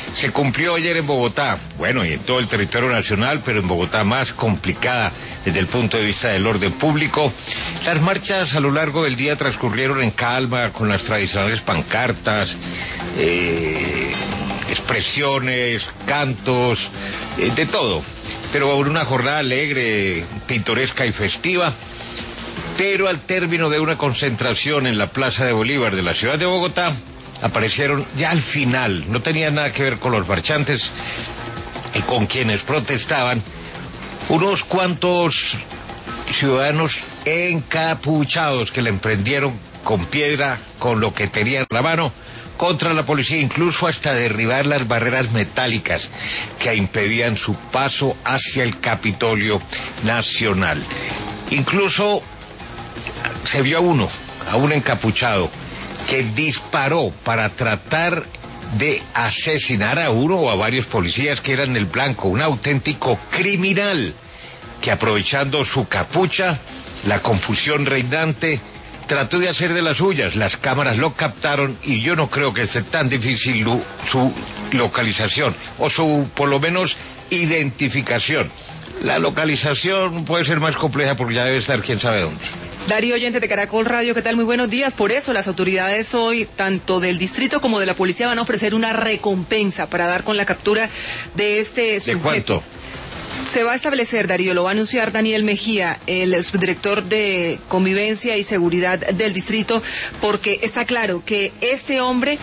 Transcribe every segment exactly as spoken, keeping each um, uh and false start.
se cumplió ayer en Bogotá, bueno, y en todo el territorio nacional, pero en Bogotá más complicada desde el punto de vista del orden público. Las marchas a lo largo del día transcurrieron en calma, con las tradicionales pancartas, eh, expresiones, cantos, eh, de todo, pero una jornada alegre, pintoresca y festiva. Pero al término de una concentración en la Plaza de Bolívar de la ciudad de Bogotá, aparecieron ya al final, no tenían nada que ver con los marchantes y con quienes protestaban, unos cuantos ciudadanos encapuchados que le emprendieron con piedra, con lo que tenían en la mano, contra la policía, incluso hasta derribar las barreras metálicas que impedían su paso hacia el Capitolio Nacional. Incluso se vio a uno, a un encapuchado, que disparó para tratar de asesinar a uno o a varios policías que eran el blanco, un auténtico criminal que, aprovechando su capucha, la confusión reinante, trató de hacer de las suyas. Las cámaras lo captaron y yo no creo que esté tan difícil lo, su localización, o su, por lo menos, identificación. La localización puede ser más compleja porque ya debe estar quién sabe dónde. Darío, oyente de Caracol Radio, ¿qué tal? Muy buenos días. Por eso las autoridades hoy, tanto del distrito como de la policía, van a ofrecer una recompensa para dar con la captura de este sujeto. ¿De cuánto? Se va a establecer, Darío, lo va a anunciar Daniel Mejía, el subdirector de Convivencia y Seguridad del distrito, porque está claro que este hombre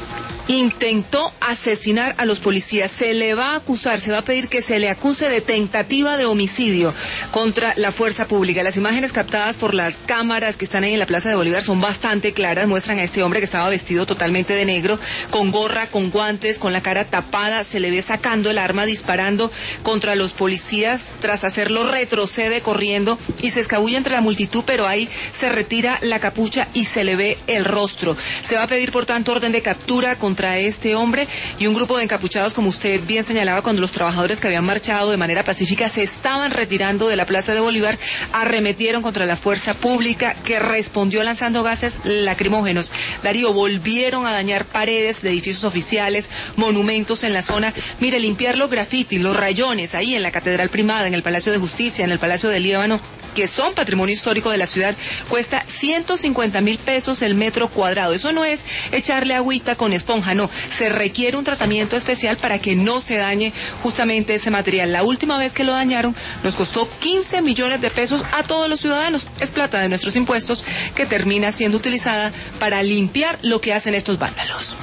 intentó asesinar a los policías. Se le va a acusar, se va a pedir que se le acuse de tentativa de homicidio contra la fuerza pública. Las imágenes captadas por las cámaras que están ahí en la Plaza de Bolívar son bastante claras, muestran a este hombre que estaba vestido totalmente de negro, con gorra, con guantes, con la cara tapada, se le ve sacando el arma, disparando contra los policías. Tras hacerlo, retrocede corriendo y se escabulle entre la multitud, pero ahí se retira la capucha y se le ve el rostro. Se va a pedir, por tanto, orden de captura con contra este hombre y un grupo de encapuchados, como usted bien señalaba, cuando los trabajadores que habían marchado de manera pacífica se estaban retirando de la Plaza de Bolívar, arremetieron contra la fuerza pública, que respondió lanzando gases lacrimógenos. Darío, volvieron a dañar paredes de edificios oficiales, monumentos en la zona. Mire, limpiar los grafitis, los rayones ahí en la Catedral Primada, en el Palacio de Justicia, en el Palacio del Líbano, que son patrimonio histórico de la ciudad, cuesta ciento cincuenta mil pesos el metro cuadrado. Eso no es echarle agüita con esponja, no, se requiere un tratamiento especial para que no se dañe justamente ese material. La última vez que lo dañaron nos costó quince millones de pesos a todos los ciudadanos. Es plata de nuestros impuestos que termina siendo utilizada para limpiar lo que hacen estos vándalos.